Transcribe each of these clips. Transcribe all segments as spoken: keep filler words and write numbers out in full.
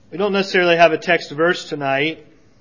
We don't necessarily have a text verse tonight,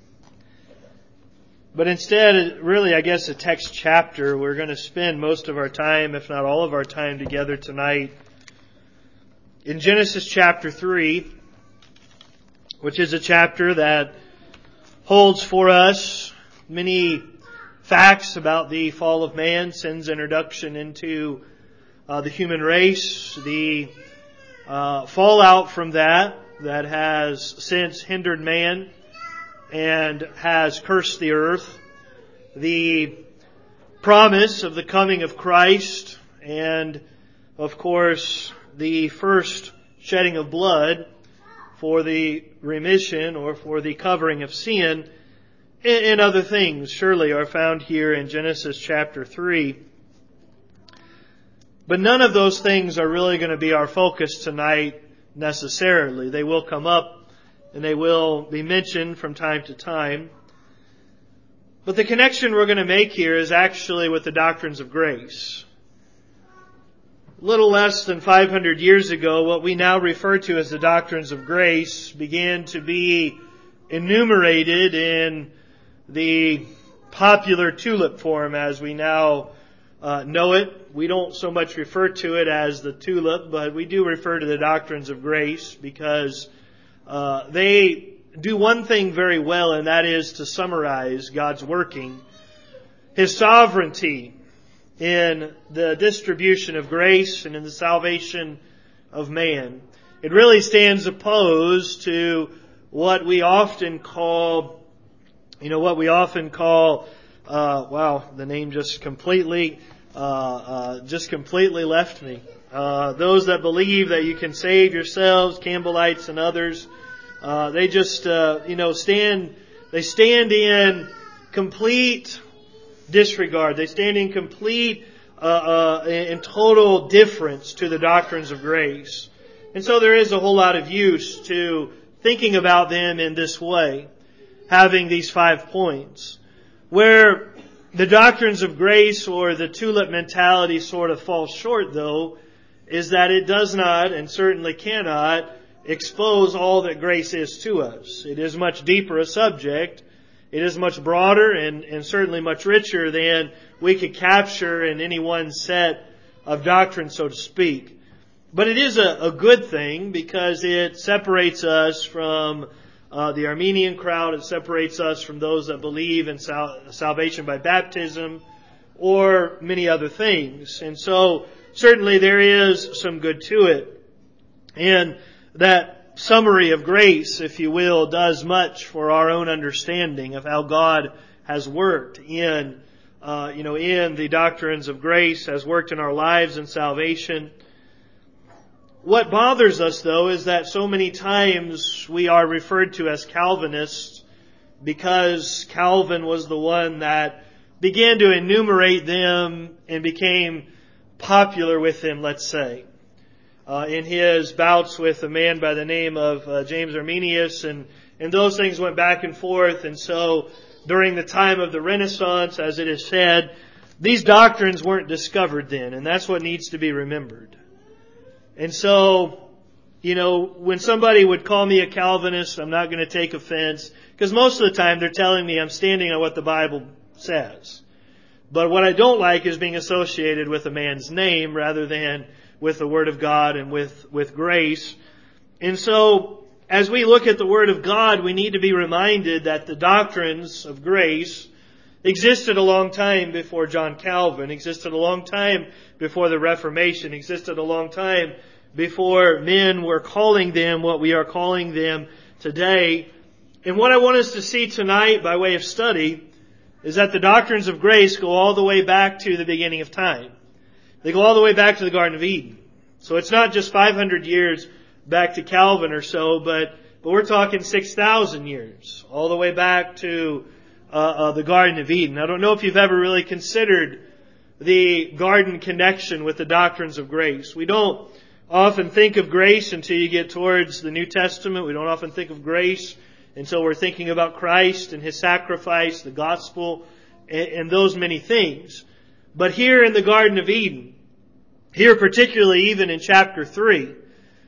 but instead, really, I guess, a text chapter. We're going to spend most of our time, if not all of our time, together tonight in Genesis chapter three, which is a chapter that holds for us many facts about the fall of man, sin's introduction into uh, the human race, the uh, fallout from that, that has since hindered man and has cursed the earth, the promise of the coming of Christ, and of course the first shedding of blood for the remission or for the covering of sin, and other things surely are found here in Genesis chapter three. But none of those things are really going to be our focus tonight necessarily. They will come up and they will be mentioned from time to time. But the connection we're going to make here is actually with the doctrines of grace. A little less than five hundred years ago, what we now refer to as the doctrines of grace began to be enumerated in the popular tulip form as we now uh, know it. We don't so much refer to it as the tulip, but we do refer to the doctrines of grace because uh, they do one thing very well, and that is to summarize God's working, His sovereignty in the distribution of grace and in the salvation of man. It really stands opposed to what we often call, you know, what we often call, uh, wow, the name just completely, uh, uh, just completely left me. Uh, those that believe that you can save yourselves, Campbellites and others, uh, they just, uh, you know, stand, they stand in complete disregard. They stand in complete, uh, uh, in total difference to the doctrines of grace. And so there is a whole lot of use to thinking about them in this way, having these five points. Where the doctrines of grace or the tulip mentality sort of falls short, though, is that it does not and certainly cannot expose all that grace is to us. It is much deeper a subject. It is much broader and, and certainly much richer than we could capture in any one set of doctrine, so to speak. But it is a, a good thing because it separates us from Uh, the Armenian crowd. It separates us from those that believe in sal- salvation by baptism or many other things. And so certainly there is some good to it. And that summary of grace, if you will, does much for our own understanding of how God has worked in, uh, you know, in the doctrines of grace, has worked in our lives and salvation. What bothers us, though, is that so many times we are referred to as Calvinists because Calvin was the one that began to enumerate them and became popular with them, let's say. Uh, in his bouts with a man by the name of uh, James Arminius, and, and those things went back and forth. And so during the time of the Renaissance, as it is said, these doctrines weren't discovered then, and that's what needs to be remembered. And so, you know, when somebody would call me a Calvinist, I'm not going to take offense, because most of the time they're telling me I'm standing on what the Bible says. But what I don't like is being associated with a man's name rather than with the Word of God and with, with grace. And so, as we look at the Word of God, we need to be reminded that the doctrines of grace existed a long time before John Calvin, existed a long time before the Reformation, existed a long time before men were calling them what we are calling them today. And what I want us to see tonight by way of study is that the doctrines of grace go all the way back to the beginning of time. They go all the way back to the Garden of Eden. So it's not just five hundred years back to Calvin or so, but, but we're talking six thousand years, all the way back to Uh, uh, the Garden of Eden. I don't know if you've ever really considered the garden connection with the doctrines of grace. We don't often think of grace until you get towards the New Testament. We don't often think of grace until we're thinking about Christ and His sacrifice, the gospel, and, and those many things. But here in the Garden of Eden, here particularly even in chapter three,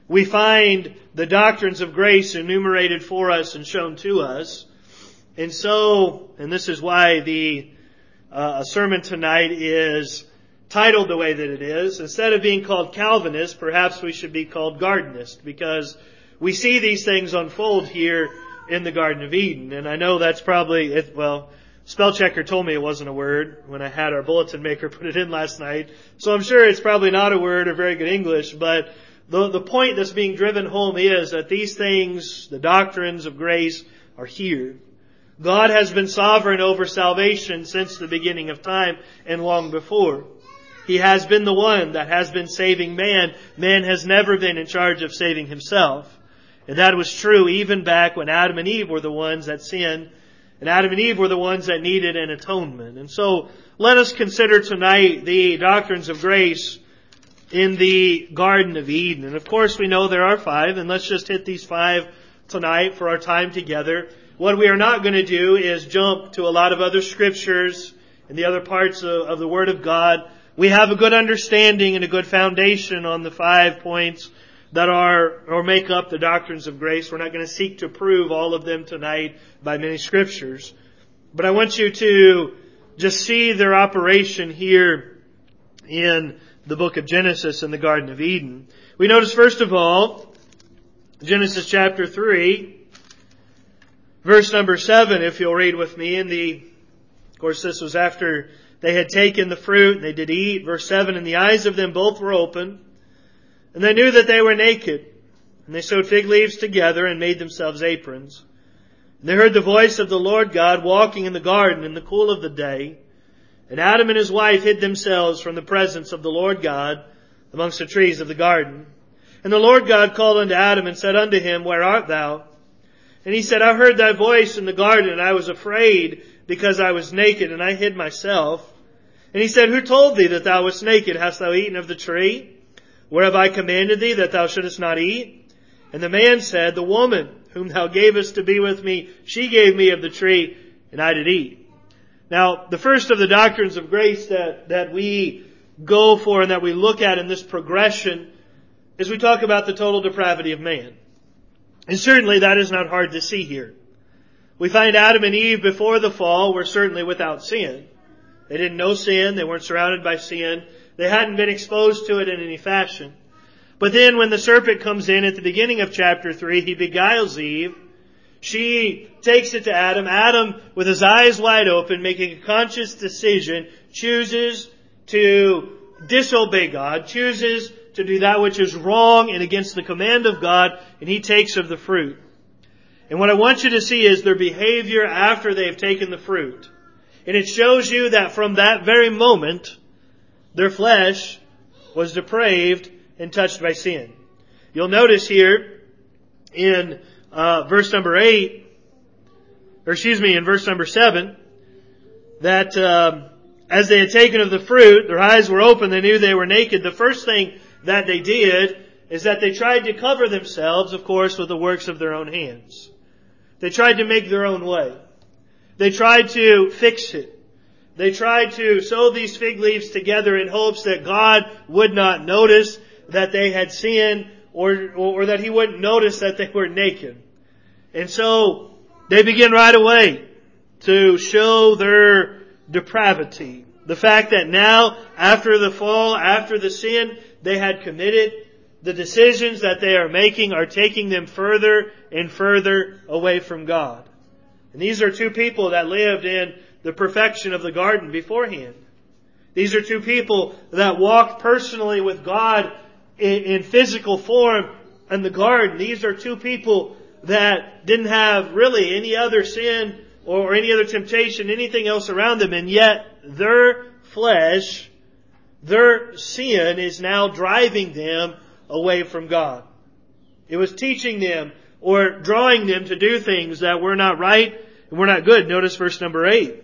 we find the doctrines of grace enumerated for us and shown to us. And so, and this is why the uh, sermon tonight is titled the way that it is. Instead of being called Calvinist, perhaps we should be called Gardenist, because we see these things unfold here in the Garden of Eden. And I know that's probably, it, well, spell checker told me it wasn't a word when I had our bulletin maker put it in last night. So I'm sure it's probably not a word or very good English, but the, the point that's being driven home is that these things, the doctrines of grace, are here. God has been sovereign over salvation since the beginning of time and long before. He has been the one that has been saving man. Man has never been in charge of saving himself. And that was true even back when Adam and Eve were the ones that sinned. And Adam and Eve were the ones that needed an atonement. And so let us consider tonight the doctrines of grace in the Garden of Eden. And of course we know there are five, and let's just hit these five tonight for our time together. What we are not going to do is jump to a lot of other scriptures and the other parts of, of the Word of God. We have a good understanding and a good foundation on the five points that are or make up the doctrines of grace. We're not going to seek to prove all of them tonight by many scriptures. But I want you to just see their operation here in the book of Genesis in the Garden of Eden. We notice first of all, Genesis chapter three, verse number seven, if you'll read with me. In the, of course, this was after they had taken the fruit and they did eat. Verse seven, and the eyes of them both were open, and they knew that they were naked. And they sewed fig leaves together and made themselves aprons. And they heard the voice of the Lord God walking in the garden in the cool of the day. And Adam and his wife hid themselves from the presence of the Lord God amongst the trees of the garden. And the Lord God called unto Adam and said unto him, Where art thou? And he said, I heard thy voice in the garden, and I was afraid because I was naked, and I hid myself. And he said, Who told thee that thou wast naked? Hast thou eaten of the tree whereof I commanded thee that thou shouldest not eat? And the man said, The woman whom thou gavest to be with me, she gave me of the tree, and I did eat. Now, the first of the doctrines of grace that, that we go for and that we look at in this progression is we talk about the total depravity of man. And certainly that is not hard to see here. We find Adam and Eve before the fall were certainly without sin. They didn't know sin. They weren't surrounded by sin. They hadn't been exposed to it in any fashion. But then when the serpent comes in at the beginning of chapter three, he beguiles Eve. She takes it to Adam. Adam, with his eyes wide open, making a conscious decision, chooses to disobey God, chooses to do that which is wrong and against the command of God, and he takes of the fruit. And what I want you to see is their behavior after they have taken the fruit. And it shows you that from that very moment, their flesh was depraved and touched by sin. You'll notice here in uh, verse number eight, or excuse me, in verse number seven, that um, as they had taken of the fruit, their eyes were open, they knew they were naked. The first thing that they did is that they tried to cover themselves, of course, with the works of their own hands. They tried to make their own way. They tried to fix it. They tried to sew these fig leaves together in hopes that God would not notice that they had sinned, or, or that He wouldn't notice that they were naked. And so they begin right away to show their depravity. The fact that now, after the fall, after the sin they had committed, the decisions that they are making are taking them further and further away from God. And these are two people that lived in the perfection of the garden beforehand. These are two people that walked personally with God in, in physical form in the garden. These are two people that didn't have really any other sin or any other temptation, anything else around them, and yet their flesh, their sin is now driving them away from God. It was teaching them or drawing them to do things that were not right and were not good. Notice verse number eight.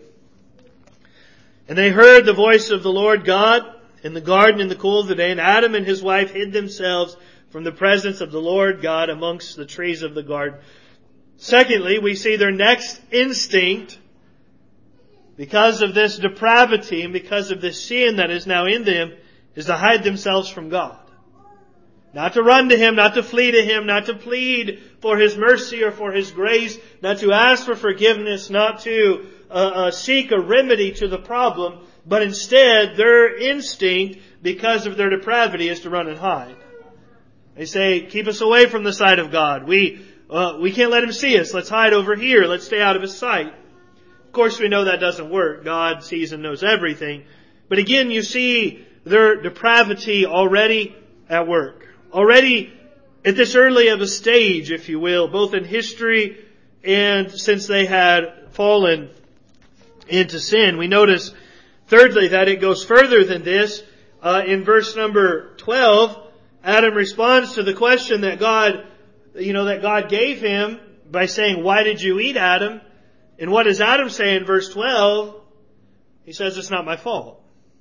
And they heard the voice of the Lord God in the garden in the cool of the day, and Adam and his wife hid themselves from the presence of the Lord God amongst the trees of the garden. Secondly, we see their next instinct, because of this depravity and because of this sin that is now in them, is to hide themselves from God. Not to run to Him, not to flee to Him, not to plead for His mercy or for His grace, not to ask for forgiveness, not to uh, uh, seek a remedy to the problem, but instead their instinct, because of their depravity, is to run and hide. They say, keep us away from the sight of God. We uh, we can't let Him see us. Let's hide over here. Let's stay out of His sight. Of course, we know that doesn't work. God sees and knows everything. But again, you see their depravity already at work. Already at this early of a stage, if you will, both in history and since they had fallen into sin. We notice, thirdly, that it goes further than this. Uh, in verse number twelve, Adam responds to the question that God, you know, that God gave him by saying, "Why did you eat, Adam?" And what does Adam say in verse twelve? He says, "It's not my fault."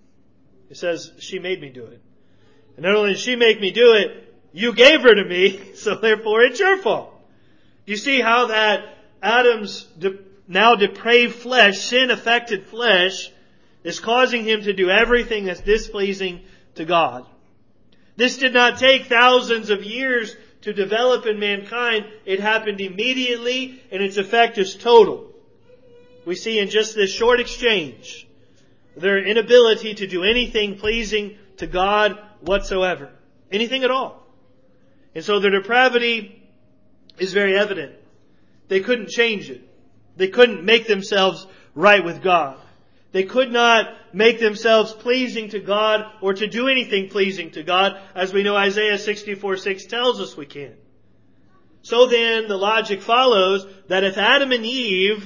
He says, "She made me do it. And not only did she make me do it, you gave her to me, so therefore it's your fault." You see how that Adam's de- now depraved flesh, sin-affected flesh, is causing him to do everything that's displeasing to God. This did not take thousands of years to develop in mankind. It happened immediately, and its effect is total. We see in just this short exchange their inability to do anything pleasing to God whatsoever. Anything at all. And so their depravity is very evident. They couldn't change it. They couldn't make themselves right with God. They could not make themselves pleasing to God or to do anything pleasing to God, as we know Isaiah sixty-four six tells us we can. So then the logic follows that if Adam and Eve,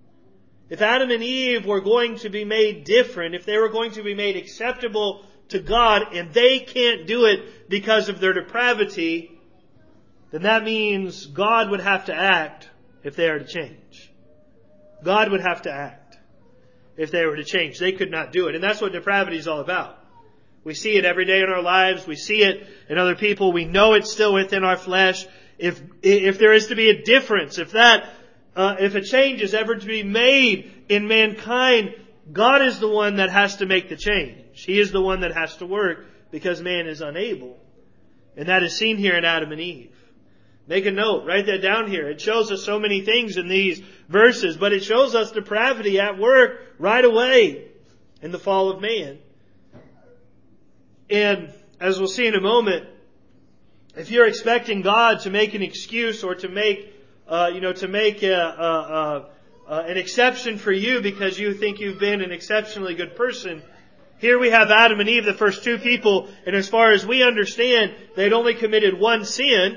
if Adam and Eve were going to be made different, if they were going to be made acceptable to God, and they can't do it because of their depravity, then that means God would have to act if they are to change. God would have to act if they were to change. They could not do it. And that's what depravity is all about. We see it every day in our lives. We see it in other people. We know it's still within our flesh. If if there is to be a difference, if that uh, if a change is ever to be made in mankind, God is the one that has to make the change. He is the one that has to work because man is unable. And that is seen here in Adam and Eve. Make a note. Write that down here. It shows us so many things in these verses, but it shows us depravity at work right away in the fall of man. And as we'll see in a moment, if you're expecting God to make an excuse or to make, uh, you know, to make a, a, a, a, an exception for you because you think you've been an exceptionally good person, here we have Adam and Eve, the first two people, and as far as we understand, they'd only committed one sin.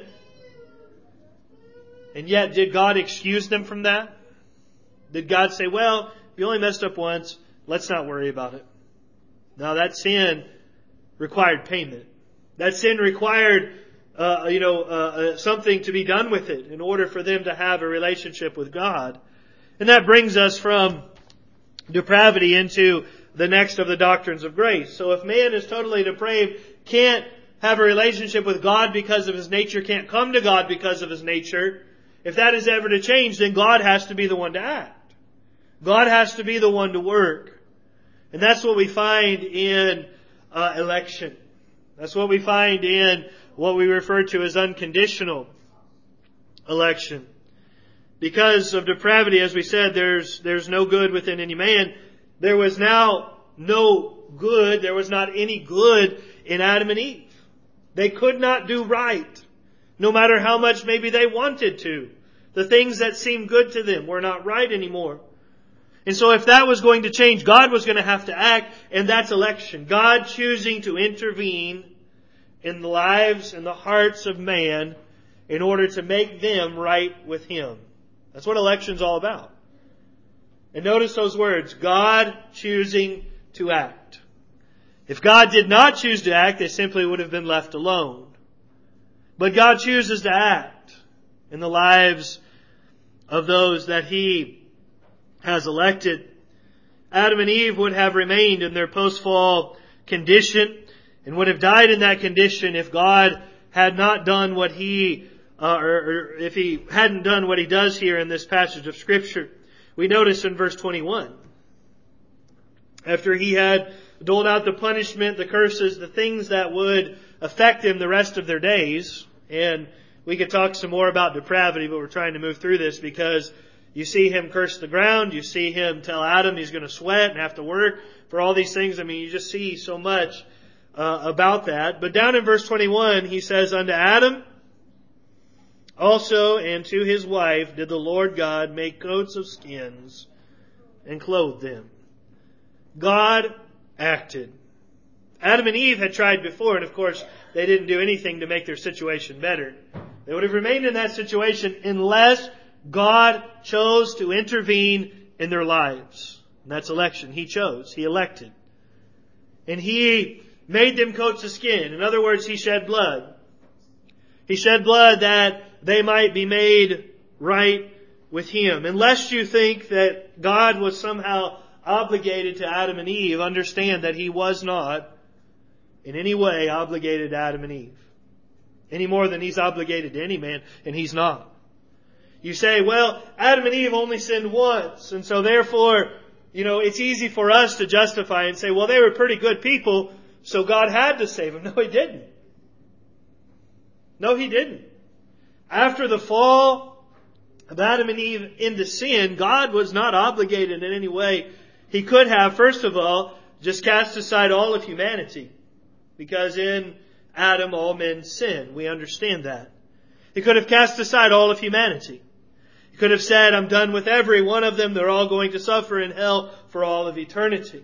And yet, did God excuse them from that? Did God say, well, you only messed up once, let's not worry about it? No, that sin required payment. That sin required, uh, you know, uh, something to be done with it in order for them to have a relationship with God. And that brings us from depravity into the next of the doctrines of grace. So if man is totally depraved, can't have a relationship with God because of his nature, can't come to God because of his nature, if that is ever to change, then God has to be the one to act. God has to be the one to work. And that's what we find in uh, election. That's what we find in what we refer to as unconditional election. Because of depravity, as we said, there's there's no good within any man. There was now no good, there was not any good in Adam and Eve. They could not do right, no matter how much maybe they wanted to. The things that seemed good to them were not right anymore. And so if that was going to change, God was going to have to act, and that's election. God choosing to intervene in the lives and the hearts of man in order to make them right with Him. That's what election's all about. And notice those words, God choosing to act. If God did not choose to act, they simply would have been left alone. But God chooses to act in the lives of those that He has elected. Adam and Eve would have remained in their post-fall condition and would have died in that condition if God had not done what He, uh, or, or if He hadn't done what He does here in this passage of Scripture. We notice in verse twenty-one, after He had doled out the punishment, the curses, the things that would affect them the rest of their days. And we could talk some more about depravity, but we're trying to move through this because you see him curse the ground. You see him tell Adam he's going to sweat and have to work for all these things. I mean, you just see so much uh, about that. But down in verse twenty-one, he says, unto Adam also and to his wife did the Lord God make coats of skins and clothe them. God acted. Adam and Eve had tried before, and of course, they didn't do anything to make their situation better. They would have remained in that situation unless God chose to intervene in their lives. And that's election. He chose. He elected. And He made them coats of skin. In other words, He shed blood. He shed blood that they might be made right with Him. Unless you think that God was somehow obligated to Adam and Eve, understand that He was not in any way obligated to Adam and Eve. Any more than He's obligated to any man, and He's not. You say, well, Adam and Eve only sinned once, and so therefore, you know, it's easy for us to justify and say, well, they were pretty good people, so God had to save them. No, He didn't. No, He didn't. After the fall of Adam and Eve into sin, God was not obligated in any way. He could have, first of all, just cast aside all of humanity. Because in Adam all men sin. We understand that. He could have cast aside all of humanity. He could have said, I'm done with every one of them. They're all going to suffer in hell for all of eternity.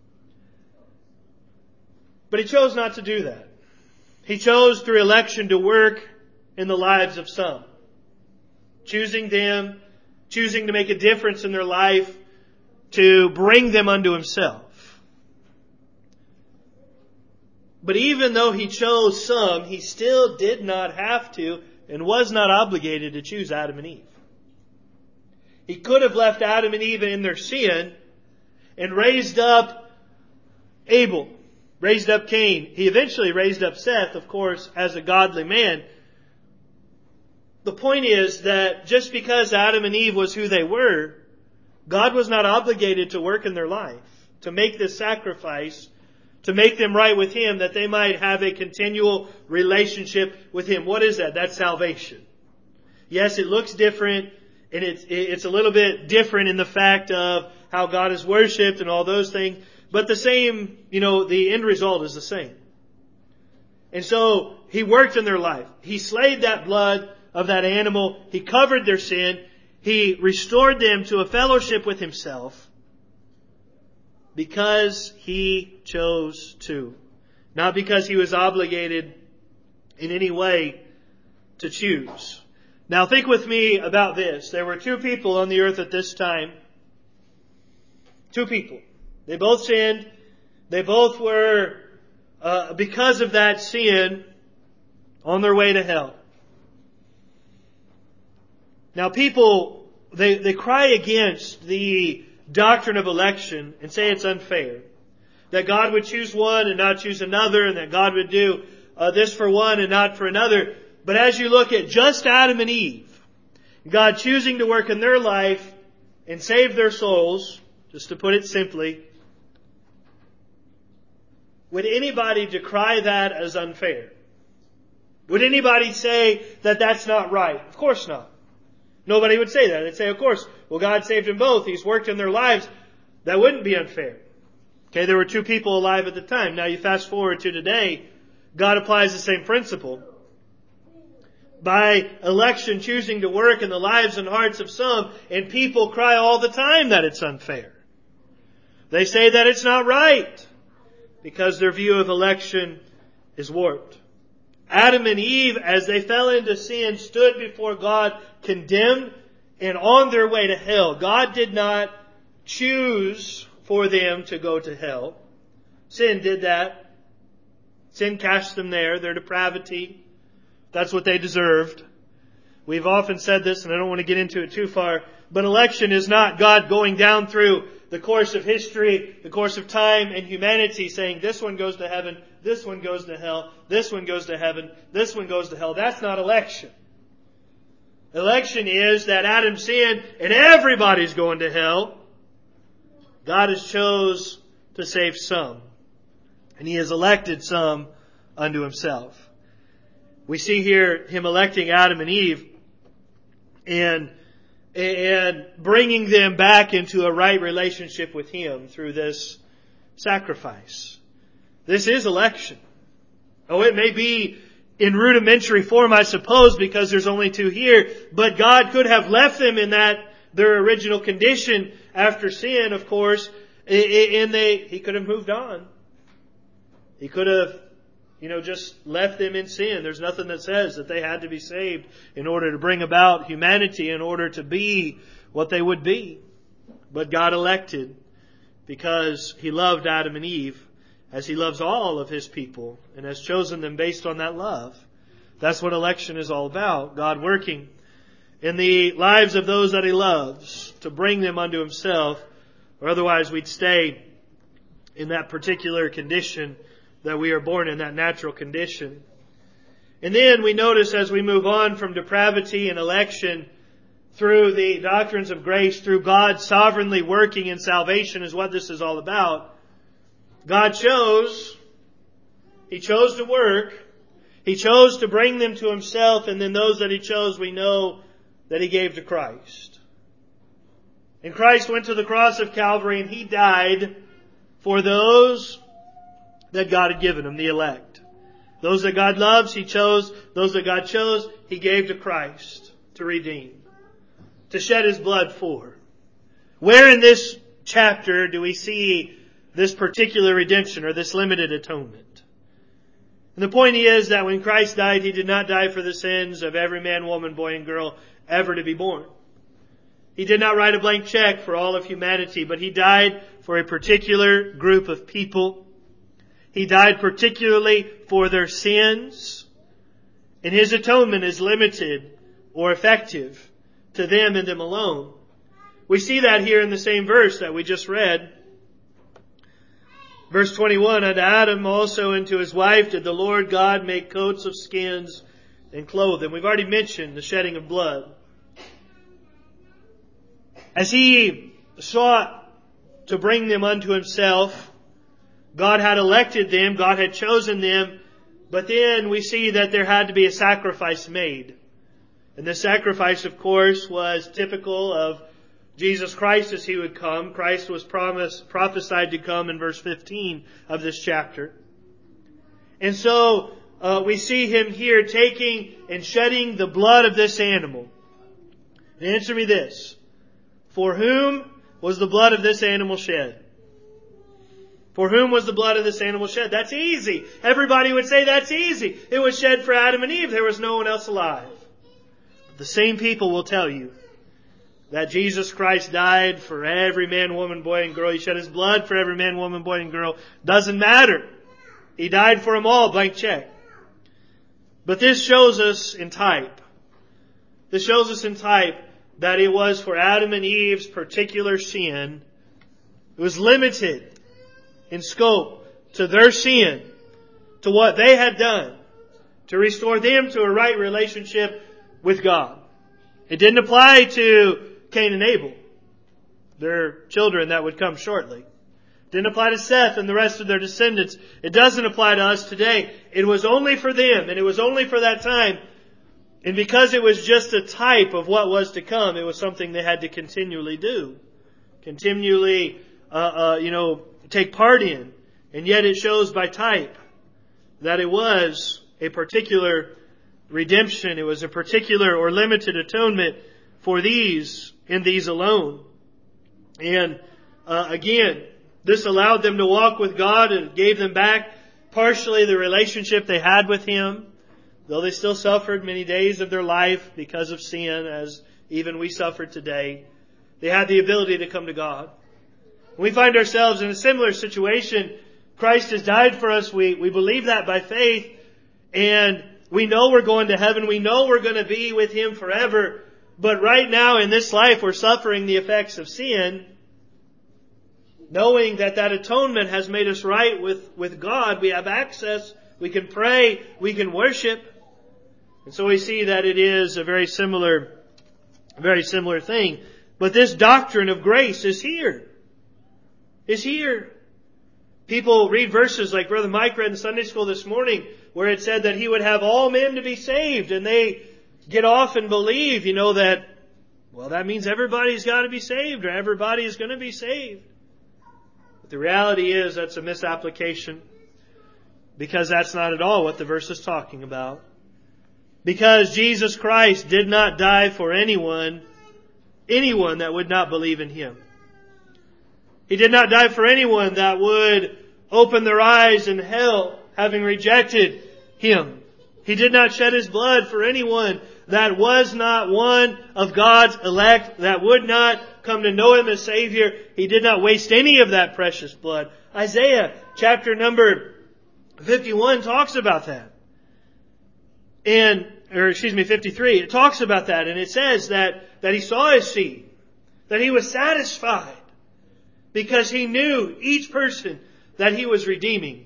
But He chose not to do that. He chose through election to work in the lives of some. Choosing them, choosing to make a difference in their life, to bring them unto Himself. But even though He chose some, He still did not have to and was not obligated to choose Adam and Eve. He could have left Adam and Eve in their sin and raised up Abel, raised up Cain. He eventually raised up Seth, of course, as a godly man. The point is that just because Adam and Eve was who they were, God was not obligated to work in their life, to make this sacrifice, to make them right with Him, that they might have a continual relationship with Him. What is that? That's salvation. Yes, it looks different, and it's, it's a little bit different in the fact of how God is worshipped and all those things, but the same, you know, the end result is the same. And so, He worked in their life. He slayed that blood of that animal. He covered their sin. He restored them to a fellowship with Himself. Because He chose to. Not because He was obligated in any way to choose. Now think with me about this. There were two people on the earth at this time. Two people. They both sinned. They both were, uh, because of that sin, on their way to hell. Now people, they, they cry against the doctrine of election and say it's unfair. That God would choose one and not choose another, and that God would do uh, this for one and not for another. But as you look at just Adam and Eve, God choosing to work in their life and save their souls, just to put it simply, would anybody decry that as unfair? Would anybody say that that's not right? Of course not. Nobody would say that. They'd say, of course, well, God saved them both. He's worked in their lives. That wouldn't be unfair. Okay, there were two people alive at the time. Now you fast forward to today, God applies the same principle. By election choosing to work in the lives and hearts of some, and people cry all the time that it's unfair. They say that it's not right, because their view of election is warped. Adam and Eve, as they fell into sin, stood before God condemned and on their way to hell. God did not choose for them to go to hell. Sin did that. Sin cast them there, their depravity. That's what they deserved. We've often said this, and I don't want to get into it too far, but election is not God going down through the course of history, the course of time and humanity, saying this one goes to heaven, this one goes to hell, this one goes to heaven, this one goes to hell. That's not election. Election is that Adam sinned and everybody's going to hell. God has chose to save some. And He has elected some unto Himself. We see here Him electing Adam and Eve and, and bringing them back into a right relationship with Him through this sacrifice. This is election. Oh, it may be in rudimentary form, I suppose, because there's only two here, but God could have left them in that, their original condition after sin, of course, and they, He could have moved on. He could have, you know, just left them in sin. There's nothing that says that they had to be saved in order to bring about humanity, in order to be what they would be. But God elected because He loved Adam and Eve as He loves all of His people and has chosen them based on that love. That's what election is all about. God working in the lives of those that He loves to bring them unto Himself, or otherwise we'd stay in that particular condition that we are born in, that natural condition. And then we notice as we move on from depravity and election through the doctrines of grace, through God sovereignly working in salvation is what this is all about. God chose, He chose to work, He chose to bring them to Himself, and then those that He chose we know that He gave to Christ. And Christ went to the cross of Calvary and He died for those that God had given Him, the elect. Those that God loves, He chose. Those that God chose, He gave to Christ to redeem, to shed His blood for. Where in this chapter do we see this particular redemption or this limited atonement? And the point is that when Christ died, He did not die for the sins of every man, woman, boy, and girl ever to be born. He did not write a blank check for all of humanity, but He died for a particular group of people. He died particularly for their sins, and His atonement is limited or effective to them and them alone. We see that here in the same verse that we just read. Verse twenty-one, unto Adam also and to his wife did the Lord God make coats of skins and clothe them. We've already mentioned the shedding of blood. As He sought to bring them unto Himself, God had elected them, God had chosen them, but then we see that there had to be a sacrifice made. And the sacrifice, of course, was typical of Jesus Christ as He would come. Christ was promised, prophesied to come in verse fifteen of this chapter. And so uh, we see Him here taking and shedding the blood of this animal. And answer me this. For whom was the blood of this animal shed? For whom was the blood of this animal shed? That's easy. Everybody would say that's easy. It was shed for Adam and Eve. There was no one else alive. But the same people will tell you that Jesus Christ died for every man, woman, boy, and girl. He shed His blood for every man, woman, boy, and girl. Doesn't matter. He died for them all. Blank check. But this shows us in type. This shows us in type that it was for Adam and Eve's particular sin. It was limited in scope to their sin, to what they had done, to restore them to a right relationship with God. It didn't apply to Cain and Abel, their children that would come shortly. It didn't apply to Seth and the rest of their descendants. It doesn't apply to us today. It was only for them, and it was only for that time. And because it was just a type of what was to come, it was something they had to continually do. Continually, uh, uh, you know, take part in. And yet it shows by type that it was a particular redemption. It was a particular or limited atonement for these and these alone. And uh, again, this allowed them to walk with God and gave them back partially the relationship they had with Him, though they still suffered many days of their life because of sin, as even we suffer today. They had the ability to come to God. When we find ourselves in a similar situation, Christ has died for us. We, we believe that by faith, and we know we're going to heaven. We know we're going to be with Him forever. But right now in this life, we're suffering the effects of sin. Knowing that that atonement has made us right with, with God, we have access, we can pray, we can worship. And so we see that it is a very similar, very similar thing. But this doctrine of grace is here. Is here. People read verses like Brother Mike read in Sunday school this morning. where it said that He would have all men to be saved. And they get off and believe, you know, that, well, that means everybody's got to be saved or everybody is going to be saved. But the reality is that's a misapplication, because that's not at all what the verse is talking about. Because Jesus Christ did not die for anyone, anyone that would not believe in Him. He did not die for anyone that would open their eyes in hell, having rejected Him. He did not shed His blood for anyone that was not one of God's elect, that would not come to know Him as Savior. He did not waste any of that precious blood. Isaiah chapter number fifty-one talks about that. And, or excuse me, fifty-three, it talks about that, and it says that, that He saw His seed, that He was satisfied, because He knew each person that He was redeeming.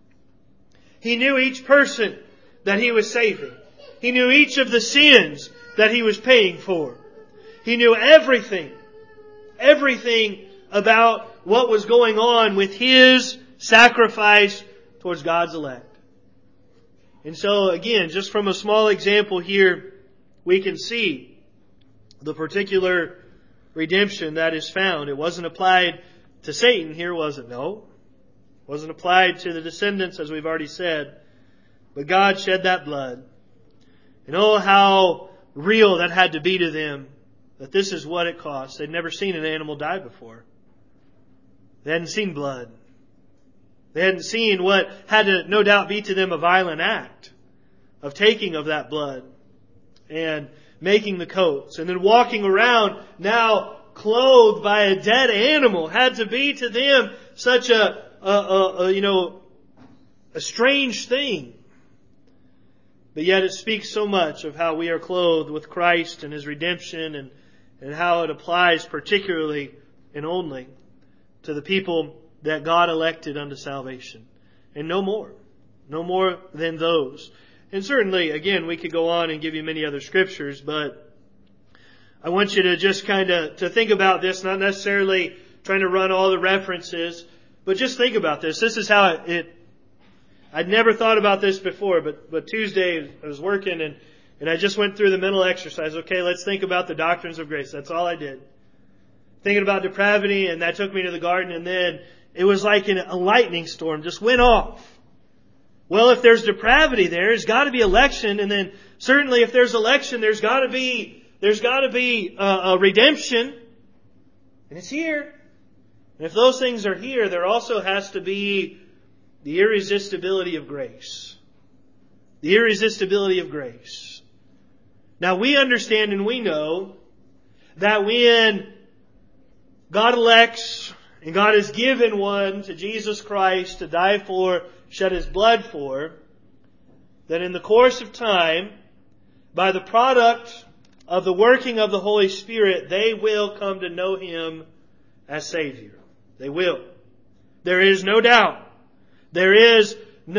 He knew each person that He was saving. He knew each of the sins that He was paying for. He knew everything, everything about what was going on with His sacrifice towards God's elect. And so again, just from a small example here, we can see the particular redemption that is found. It wasn't applied to Satan here, was it? No. It wasn't applied to the descendants, as we've already said. But God shed that blood. And oh, how real that had to be to them, that this is what it cost. They'd never seen an animal die before. They hadn't seen blood. They hadn't seen what had to no doubt be to them a violent act of taking of that blood and making the coats, and then walking around now clothed by a dead animal had to be to them such a, a, a, a you know a strange thing. But yet it speaks so much of how we are clothed with Christ and His redemption, and, and how it applies particularly and only to the people that God elected unto salvation. And no more. No more than those. And certainly, again, we could go on and give you many other scriptures, but I want you to just kind of to think about this, not necessarily trying to run all the references, but just think about this. This is how it, it I'd never thought about this before, but, but Tuesday I was working and, and I just went through the mental exercise. Okay, let's think about the doctrines of grace. That's all I did. Thinking about depravity, and that took me to the garden, and then it was like in a lightning storm, just went off. Well, if there's depravity there, there's got to be election, and then certainly if there's election, there's got to be there's got to be a, a redemption, and it's here. And if those things are here, there also has to be the irresistibility of grace. The irresistibility of grace. Now we understand and we know that when God elects and God has given one to Jesus Christ to die for, shed His blood for, that in the course of time, by the product of the working of the Holy Spirit, they will come to know Him as Savior. They will. There is no doubt. There is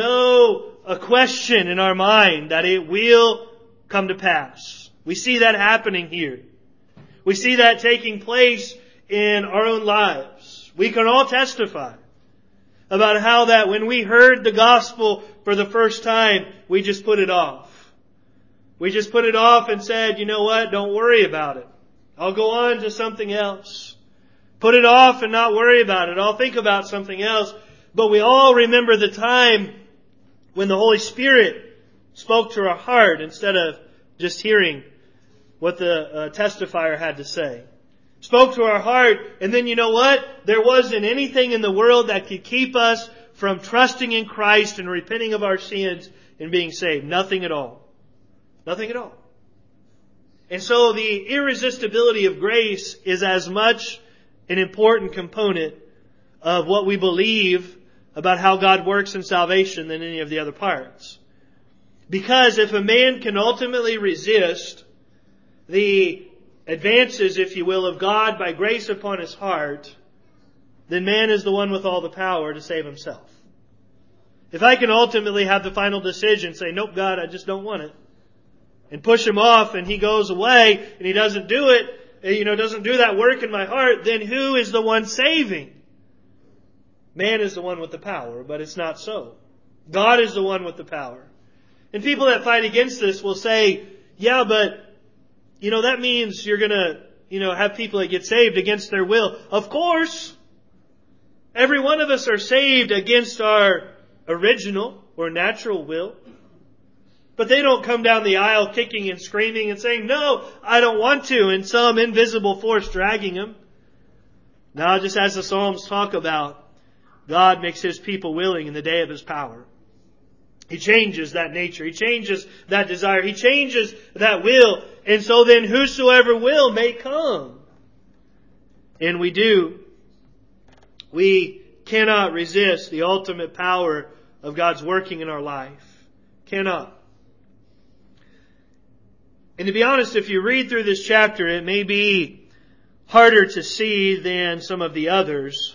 no a question in our mind that it will come to pass. We see that happening here. We see that taking place in our own lives. We can all testify about how that when we heard the gospel for the first time, we just put it off. We just put it off and said, you know what, don't worry about it. I'll go on to something else. Put it off and not worry about it. I'll think about something else. But we all remember the time when the Holy Spirit spoke to our heart instead of just hearing what the uh, testifier had to say. Spoke to our heart, and then you know what? There wasn't anything in the world that could keep us from trusting in Christ and repenting of our sins and being saved. Nothing at all. Nothing at all. And so the irresistibility of grace is as much an important component of what we believe about how God works in salvation than any of the other parts. Because if a man can ultimately resist the advances, if you will, of God by grace upon his heart, then man is the one with all the power to save himself. If I can ultimately have the final decision, say, nope, God, I just don't want it, and push him off and he goes away and he doesn't do it, you know, doesn't do that work in my heart, then who is the one saving? Man is the one with the power, but it's not so. God is the one with the power. And people that fight against this will say, yeah, but, you know, that means you're going to, you know, have people that get saved against their will. Of course, every one of us are saved against our original or natural will. But they don't come down the aisle kicking and screaming and saying, no, I don't want to, and some invisible force dragging them. Now, just as the Psalms talk about, God makes His people willing in the day of His power. He changes that nature. He changes that desire. He changes that will. And so then whosoever will may come. And we do. We cannot resist the ultimate power of God's working in our life. Cannot. And to be honest, if you read through this chapter, it may be harder to see than some of the others.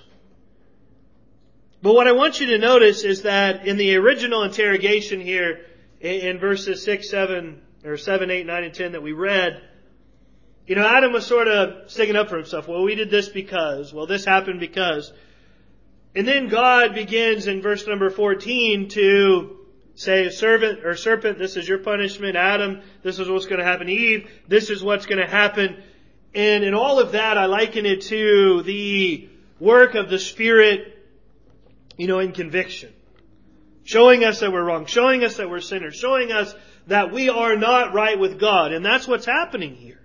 But what I want you to notice is that in the original interrogation here, in verses six, seven, or seven, eight, nine, and ten that we read, you know, Adam was sort of sticking up for himself. Well, we did this because. Well, this happened because. And then God begins in verse number fourteen to say, servant or serpent, this is your punishment. Adam, this is what's going to happen. Eve, this is what's going to happen. And in all of that, I liken it to the work of the Spirit, you know, in conviction. Showing us that we're wrong. Showing us that we're sinners. Showing us that we are not right with God. And that's what's happening here.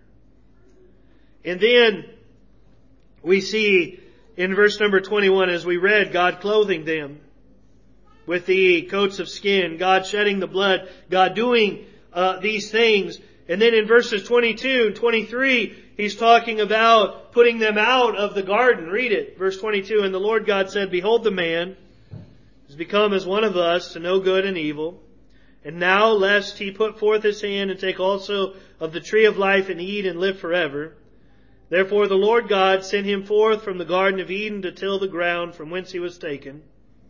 And then we see in verse number twenty-one, as we read, God clothing them with the coats of skin, God shedding the blood, God doing uh, these things. And then in verses twenty-two and twenty-three, He's talking about putting them out of the garden. Read it. Verse twenty-two, and the Lord God said, behold, the man has become as one of us to know good and evil. And now, lest he put forth his hand and take also of the tree of life and eat and live forever. Therefore the Lord God sent him forth from the Garden of Eden to till the ground from whence he was taken.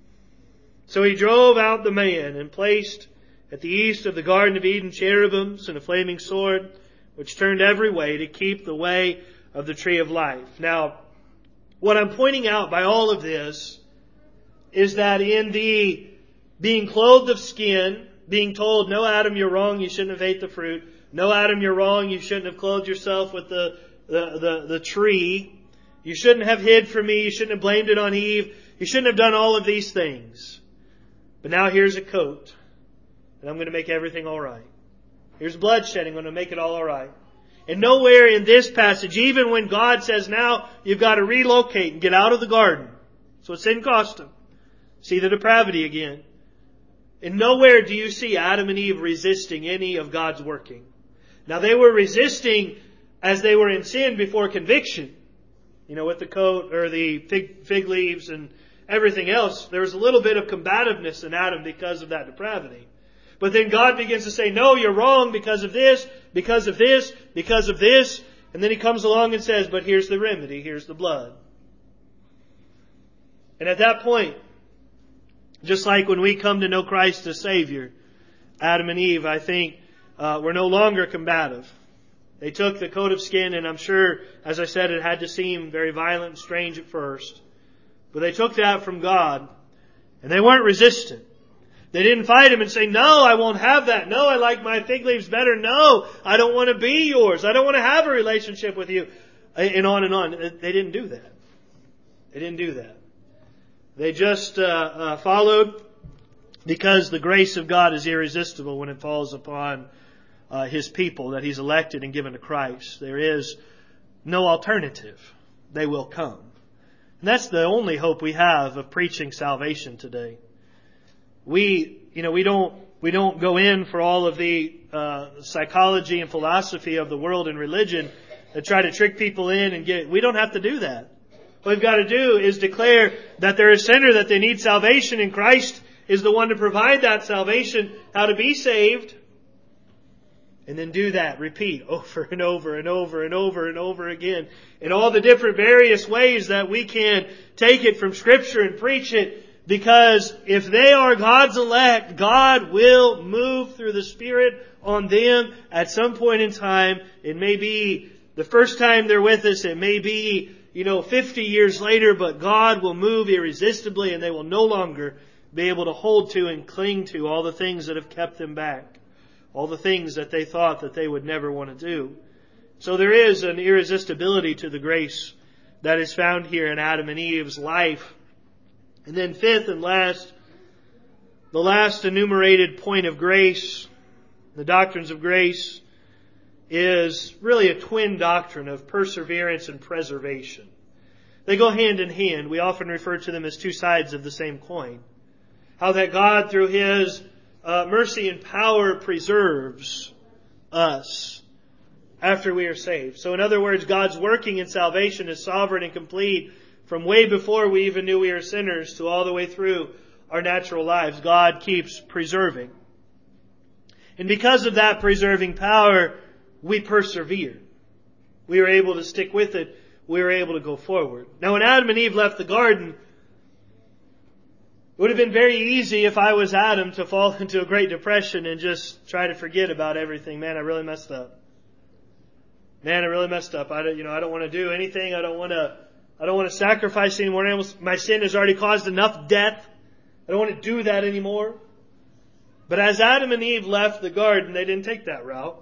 So He drove out the man and placed at the east of the Garden of Eden cherubims and a flaming sword, which turned every way to keep the way of the tree of life. Now, what I'm pointing out by all of this is that in the being clothed of skin, being told, no, Adam, you're wrong, you shouldn't have ate the fruit. No, Adam, you're wrong, you shouldn't have clothed yourself with the, the, the, the tree. You shouldn't have hid from me. You shouldn't have blamed it on Eve. You shouldn't have done all of these things. But now here's a coat, and I'm going to make everything all right. Here's bloodshedding, I'm going to make it all all right. And nowhere in this passage, even when God says, now you've got to relocate and get out of the garden. So it's in custom. See the depravity again. And nowhere do you see Adam and Eve resisting any of God's working. Now they were resisting as they were in sin before conviction. You know, with the coat or the fig, fig leaves and everything else. There was a little bit of combativeness in Adam because of that depravity. But then God begins to say, no, you're wrong because of this, because of this, because of this. And then He comes along and says, but here's the remedy, here's the blood. And at that point, just like when we come to know Christ as Savior, Adam and Eve, I think, uh, were no longer combative. They took the coat of skin, and I'm sure, as I said, it had to seem very violent and strange at first. But they took that from God, and they weren't resistant. They didn't fight Him and say, no, I won't have that. No, I like my fig leaves better. No, I don't want to be yours. I don't want to have a relationship with you. And on and on. They didn't do that. They didn't do that. They just uh, uh, followed because the grace of God is irresistible when it falls upon uh, His people that He's elected and given to Christ. There is no alternative. They will come. And that's the only hope we have of preaching salvation today. We, you know, we don't, we don't go in for all of the uh, psychology and philosophy of the world and religion that try to trick people in and get, we don't have to do that. What we've got to do is declare that they're a sinner, that they need salvation, and Christ is the one to provide that salvation, how to be saved. And then do that, repeat over and over and over and over and over again in all the different various ways that we can take it from Scripture and preach it. Because if they are God's elect, God will move through the Spirit on them at some point in time. It may be the first time they're with us. It may be, you know, fifty years later, but God will move irresistibly and they will no longer be able to hold to and cling to all the things that have kept them back, all the things that they thought that they would never want to do. So there is an irresistibility to the grace that is found here in Adam and Eve's life. And then fifth and last, the last enumerated point of grace, the doctrines of grace, is really a twin doctrine of perseverance and preservation. They go hand in hand. We often refer to them as two sides of the same coin. How that God, through His uh, mercy and power, preserves us after we are saved. So in other words, God's working in salvation is sovereign and complete from way before we even knew we were sinners to all the way through our natural lives. God keeps preserving. And because of that preserving power, we persevere. We are able to stick with it. We are able to go forward. Now when Adam and Eve left the garden, it would have been very easy if I was Adam to fall into a great depression and just try to forget about everything. Man, I really messed up. Man, I really messed up. I don't, you know, I don't want to do anything. I don't want to, I don't want to sacrifice any more animals. My sin has already caused enough death. I don't want to do that anymore. But as Adam and Eve left the garden, they didn't take that route.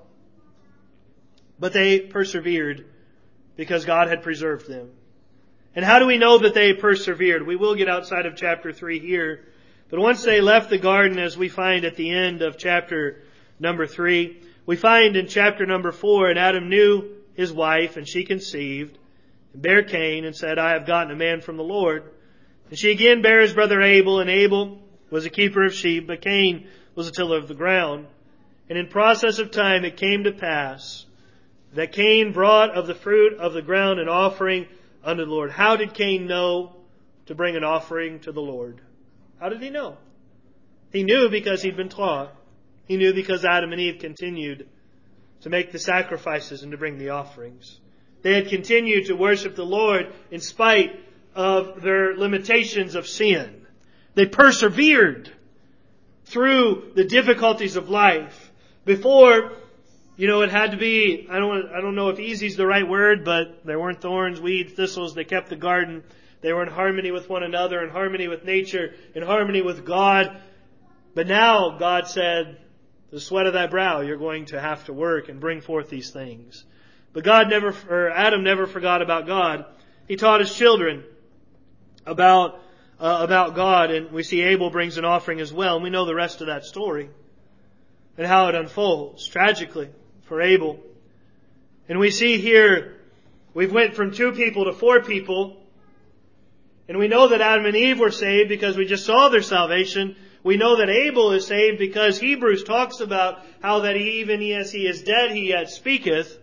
But they persevered because God had preserved them. And how do we know that they persevered? We will get outside of chapter three here. But once they left the garden, as we find at the end of chapter number three, we find in chapter number four, and Adam knew his wife, and she conceived, and bare Cain, and said, I have gotten a man from the Lord. And she again bare his brother Abel, and Abel was a keeper of sheep, but Cain was a tiller of the ground. And in process of time it came to pass that Cain brought of the fruit of the ground an offering unto the Lord. How did Cain know to bring an offering to the Lord? How did he know? He knew because he'd been taught. He knew because Adam and Eve continued to make the sacrifices and to bring the offerings. They had continued to worship the Lord in spite of their limitations of sin. They persevered through the difficulties of life. Before, you know, it had to be, I don't I don't know if easy is the right word, but there weren't thorns, weeds, thistles. They kept the garden. They were in harmony with one another, in harmony with nature, in harmony with God. But now God said, the sweat of thy brow, you're going to have to work and bring forth these things. But God never, or Adam never forgot about God. He taught his children about uh, about God, and we see Abel brings an offering as well, and we know the rest of that story and how it unfolds tragically for Abel. And we see here we've went from two people to four people, and we know that Adam and Eve were saved because we just saw their salvation. We know that Abel is saved because Hebrews talks about how that even as he is dead, he yet speaketh.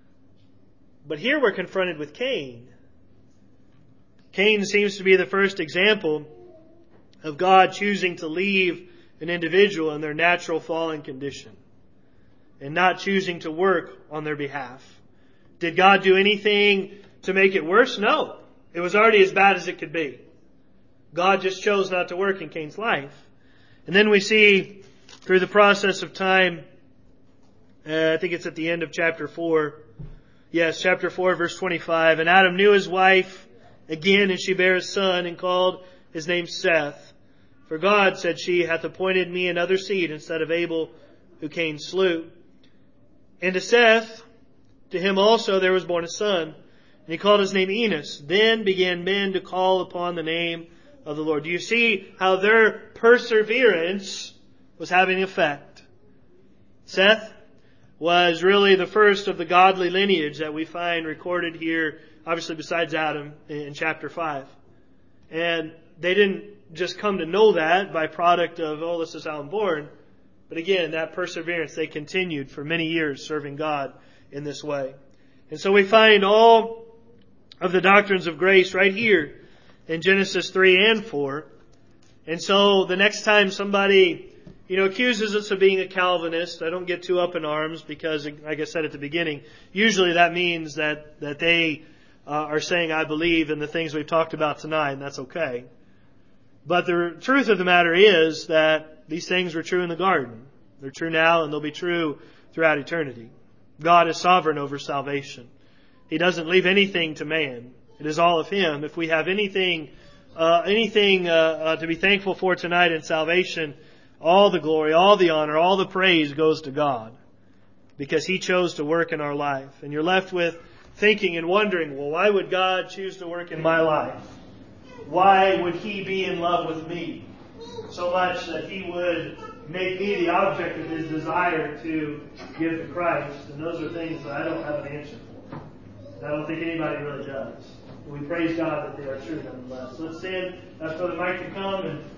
But here we're confronted with Cain. Cain seems to be the first example of God choosing to leave an individual in their natural fallen condition and not choosing to work on their behalf. Did God do anything to make it worse? No. It was already as bad as it could be. God just chose not to work in Cain's life. And then we see through the process of time, uh, I think it's at the end of chapter four. Yes, chapter four, verse twenty-five. And Adam knew his wife again, and she bare a son, and called his name Seth. For God, said she, hath appointed me another seed instead of Abel, who Cain slew. And to Seth, to him also there was born a son, and he called his name Enos. Then began men to call upon the name of the Lord. Do you see how their perseverance was having effect? Seth was really the first of the godly lineage that we find recorded here, obviously besides Adam, in chapter five. And they didn't just come to know that by product of, oh, this is how I'm born. But again, that perseverance, they continued for many years serving God in this way. And so we find all of the doctrines of grace right here in Genesis three and four. And so the next time somebody, you know, accuses us of being a Calvinist, I don't get too up in arms because, like I said at the beginning, usually that means that, that they uh, are saying, I believe in the things we've talked about tonight, and that's okay. But the truth of the matter is that these things were true in the garden. They're true now, and they'll be true throughout eternity. God is sovereign over salvation. He doesn't leave anything to man. It is all of Him. If we have anything uh, anything uh, uh, to be thankful for tonight in salvation, all the glory, all the honor, all the praise goes to God, because He chose to work in our life. And you're left with thinking and wondering, well, why would God choose to work in my life? Why would He be in love with me so much that He would make me the object of His desire to give to Christ? And those are things that I don't have an answer for. And I don't think anybody really does. But we praise God that they are true nonetheless. So let's stand, ask Brother Mike to come and